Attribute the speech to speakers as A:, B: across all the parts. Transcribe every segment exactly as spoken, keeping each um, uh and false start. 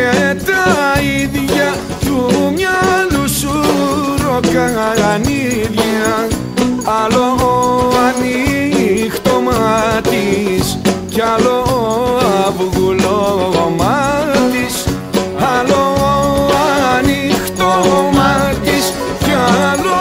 A: και τα ίδια του μυαλού σου ροκανίδια. Άλλο ανοιχτό μάτις κι άλλο αυγουλό μάτις. Άλλο ανοιχτό μάτις κι άλλο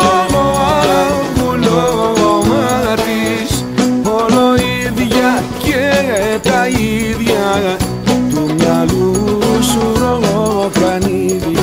A: αυγουλό μάτις. Όλο ίδια και τα ίδια του μυαλού σου ροκανίδια.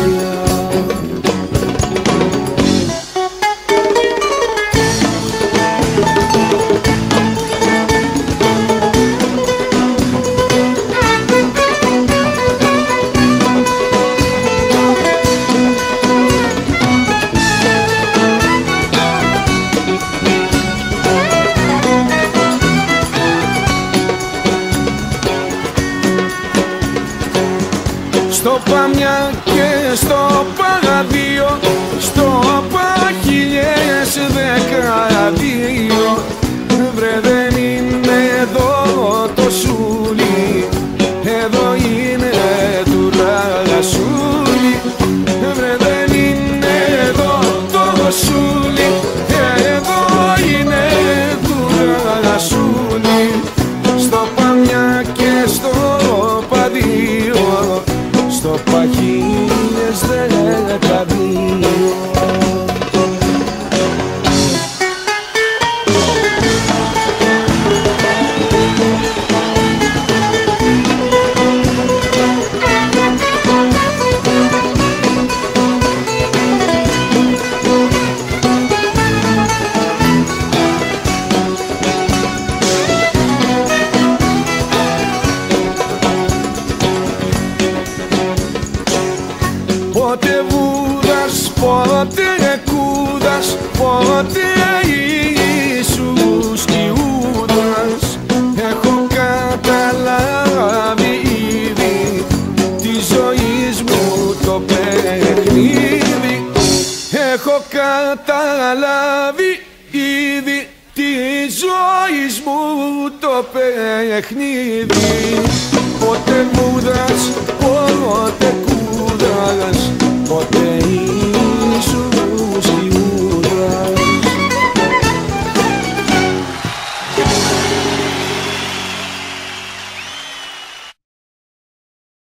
A: Στο Παμιά και στο Παραδείο, στο Παχιλιές δεκαδύο. Βρε δεν είναι εδώ το σούλι, εδώ είναι του ραγασούλι. Βρε δεν είναι εδώ το σούλι, εδώ είναι του ραγασούλι. Στο Παμιά και στο Παδίο, στο Παχίλιες δεκαδύο. Πότε Βούδας, πότε Κούδας, πότε Ιησούς Ιούδας. Έχω καταλάβει ήδη τη ζωής μου το παιχνίδι. Έχω καταλάβει ήδη τη ζωής μου το παιχνίδι. Πότε